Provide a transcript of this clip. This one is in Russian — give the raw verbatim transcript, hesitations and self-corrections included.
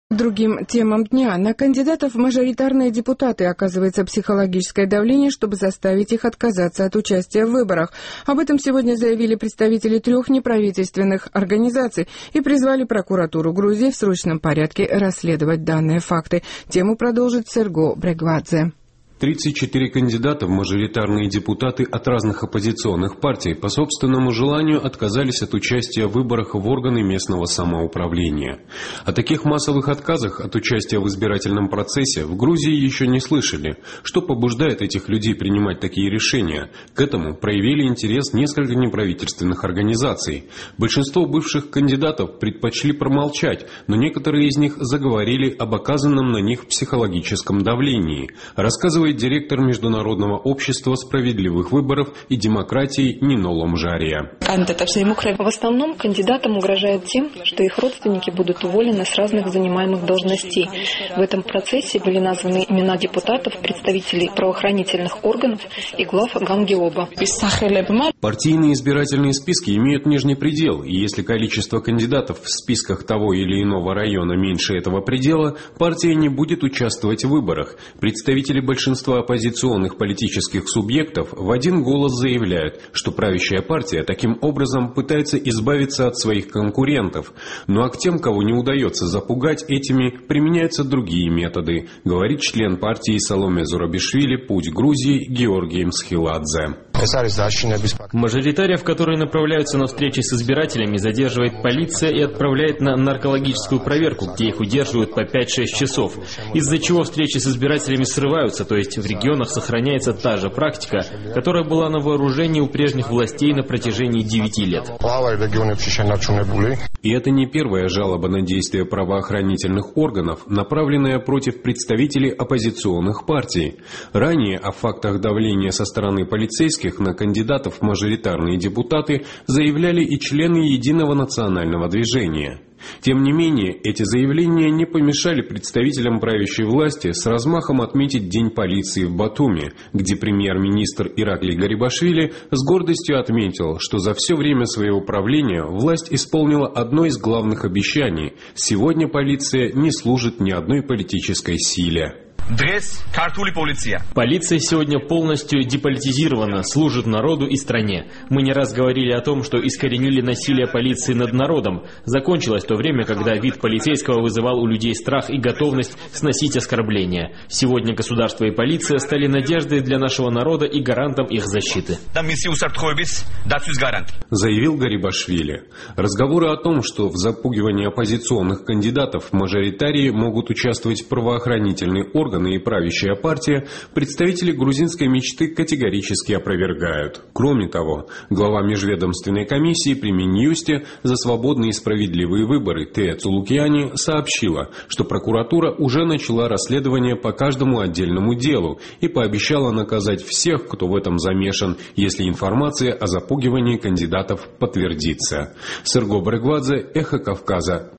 Другим темам дня. На кандидатов в мажоритарные депутаты оказывается психологическое давление, чтобы заставить их отказаться от участия в выборах. Об этом сегодня заявили представители трех неправительственных организаций и призвали прокуратуру Грузии в срочном порядке расследовать данные факты. Тему продолжит Серго Брегвадзе. тридцать четыре кандидата в мажоритарные депутаты от разных оппозиционных партий по собственному желанию отказались от участия в выборах в органы местного самоуправления. О таких массовых отказах от участия в избирательном процессе в Грузии еще не слышали. Что побуждает этих людей принимать такие решения? К этому проявили интерес несколько неправительственных организаций. Большинство бывших кандидатов предпочли промолчать, но некоторые из них заговорили об оказанном на них психологическом давлении. Рассказывает директор Международного общества справедливых выборов и демократии Нино Ломжария. В основном кандидатам угрожает тем, что их родственники будут уволены с разных занимаемых должностей. В этом процессе были названы имена депутатов, представителей правоохранительных органов и глав Гангиоба. Партийные избирательные списки имеют нижний предел, и если количество кандидатов в списках того или иного района меньше этого предела, партия не будет участвовать в выборах. Представители большинства оппозиционных политических субъектов в один голос заявляют, что правящая партия таким образом пытается избавиться от своих конкурентов. Ну а к тем, кого не удается запугать этими, применяются другие методы, говорит член партии Саломе Зурабишвили «Путь Грузии» Георгий Мсхиладзе. Мажоритариев, которые направляются на встречи с избирателями, задерживает полиция и отправляет на наркологическую проверку, где их удерживают по пять-шесть часов, из-за чего встречи с избирателями срываются, то есть в регионах сохраняется та же практика, которая была на вооружении у прежних властей на протяжении девяти лет. И это не первая жалоба на действия правоохранительных органов, направленная против представителей оппозиционных партий. Ранее о фактах давления со стороны полицейских на кандидатов в мажоритарные депутаты заявляли и члены Единого национального движения. Тем не менее, эти заявления не помешали представителям правящей власти с размахом отметить День полиции в Батуми, где премьер-министр Иракли Гарибашвили с гордостью отметил, что за все время своего правления власть исполнила одно из главных обещаний – сегодня полиция не служит ни одной политической силе. Полиция сегодня полностью деполитизирована, служит народу и стране. Мы не раз говорили о том, что искоренили насилие полиции над народом. Закончилось то время, когда вид полицейского вызывал у людей страх и готовность сносить оскорбления. Сегодня государство и полиция стали надеждой для нашего народа и гарантом их защиты. Заявил Гарибашвили. Разговоры о том, что в запугивании оппозиционных кандидатов в мажоритарии могут участвовать правоохранительные органы и правящая партия, представители грузинской мечты категорически опровергают. Кроме того, глава межведомственной комиссии при Минюсте за свободные и справедливые выборы Тея Цулукиани сообщила, что прокуратура уже начала расследование по каждому отдельному делу и пообещала наказать всех, кто в этом замешан, если информация о запугивании кандидатов подтвердится. Серго Брегвадзе, Эхо Кавказа.